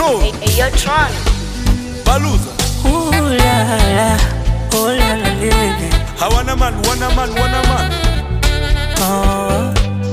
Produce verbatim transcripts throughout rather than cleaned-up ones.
know. Hey, hey, you're Tron. Baluza. Ooh la la, ooh la la lily. Hawana man, wana man, wana man. Oh.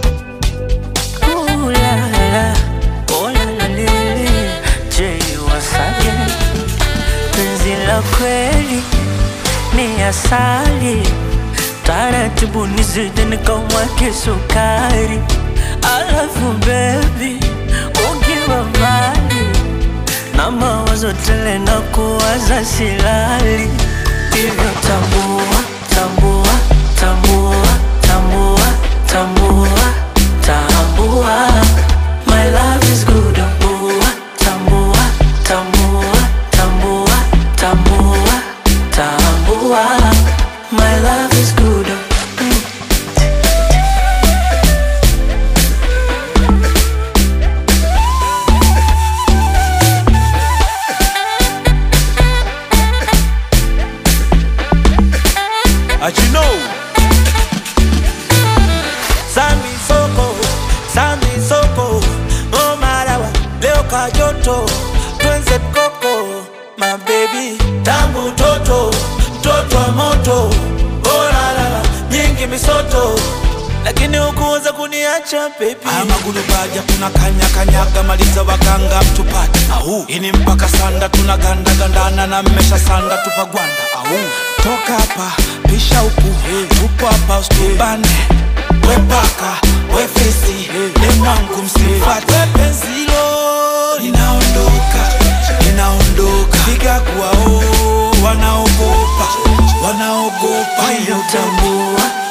Ooh la la, ooh la la lily. Jay Wasage. Penzi la kweli ni asali, taratibu nizidi nikamwake sukari. I love you baby, ukiwa mbali na mawazo tele na kuwaza silali. Hivyo tambua, tambua, tambua, tambua, tambua, tambua, my love is good. Tambua, tambua, tambua, tambua, tambua, tambua, my love is good. As you know, Sambi soko, Sambi soko, oh marawa, leo kajoto, twenze koko, my baby, tambu toto, toto wa moto, oh la la la, nyingi misoto, lakini ukuweza kuniacha baby. Haya magulu baja tunakanya kanyaga, maliza waganga mtupate. Ahu, ini mpaka sanda tunaganda gandana na mmesha sanda tupagwanda. Ahu, toka hapa pisha upu, tupo hapa usitubane. We paka, we fesi, ni mwangu msifate. We penzilo, linaondoka, linaondoka. Figa kuwa oh, wanaogopa, wanaogopa. Tambua